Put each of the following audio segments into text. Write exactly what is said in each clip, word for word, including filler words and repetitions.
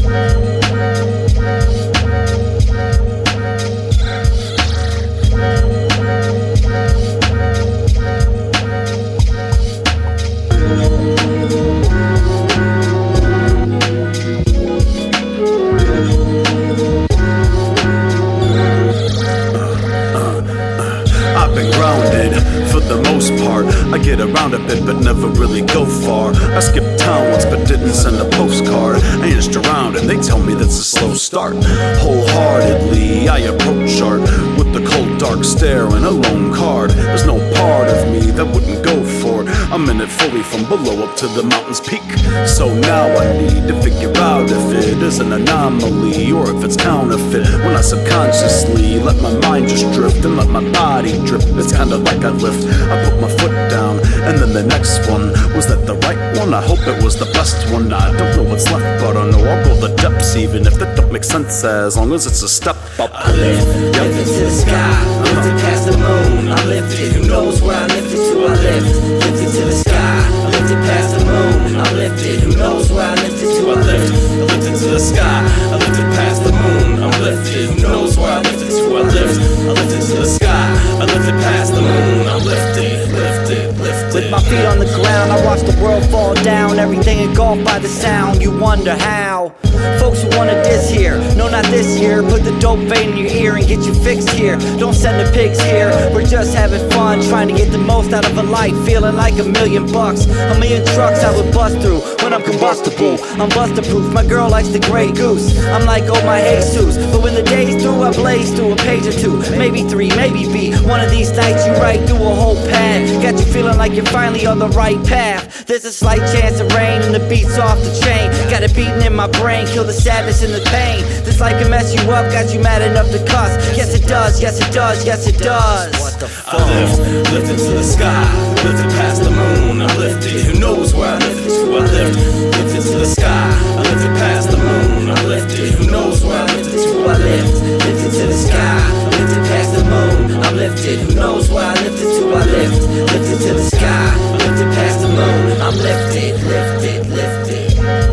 I get around a bit but never really go far. I skipped town once but didn't send a postcard. I inched around and they tell me that's a slow start. Wholeheartedly I approach art with the cold dark stare and a lone card. There's no part of me that wouldn't go for it. I'm in it fully from below up to the mountain's peak. So now I need to figure out if it is an anomaly or if it's counterfeit. When I subconsciously let my mind just drift and let my body drip, it's kinda like I lift. I put my foot down and then the next one. Was that the right one? I hope it was the best one. I don't know what's left, but I know I'll go the depths, even if that don't make sense, as long as it's a step up. I lift, yep. Lifted to the sky, lifted past the moon. I lifted, who knows where I lifted to? I lift, lifted to the sky, I lifted past the moon. I lifted, who knows where I lifted to? I lift, lifted to the sky, I lifted past the moon. I'm lifted, who knows where I lifted to? I lift, I lifted to the sky, I lifted past the moon. I'm lifted, lifted, lifted. With my feet on the ground, I watch the world fall down. Everything engulfed by the sound. You wonder how folks who wanna diss here, no, not this year. Put the dope vein in your ear and get you fixed here. Don't send the pigs here. We're just having fun, trying to get the most out of a life. Feeling like a million bucks, a million trucks I would bust through when I'm combustible. I'm buster proof. My girl likes the Grey Goose. I'm like, oh my Jesus. But when the day's through, I blaze through a page or two, maybe three, maybe be one of these nights you write through a whole pad. Got you feeling like you're finally on the right path. There's a slight chance of rain and the beat's off the chain. Got it beating in my brain, kill the sadness and the pain. This life can mess you up, got you mad enough to cuss. Yes it does, yes it does, yes it does. What the fuck? I lift, lifted to the sky, lifted past the moon. I lifted, who knows where I lifted to? I lift, lifted to the sky, I lifted past the moon. I lifted, who knows where I lifted to? I lift, lifted to the sky, I lifted past the moon. I'm lifted, who knows where I lifted to? I lift, lifted to the sky, I lifted past the moon. I'm lifted, lifted, lifted.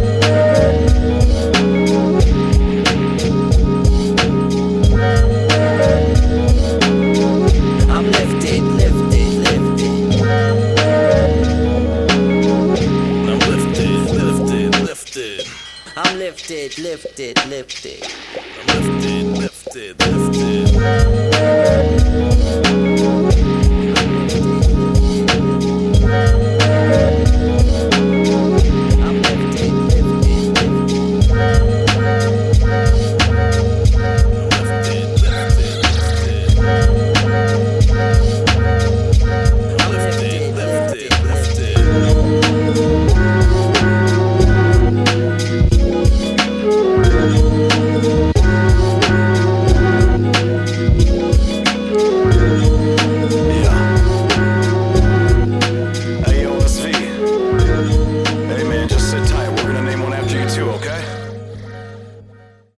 I'm lifted, lifted, lifted. I'm lifted, lifted, lifted. I'm lifted, lifted, lifted. I'm lifted, lifted, lifted.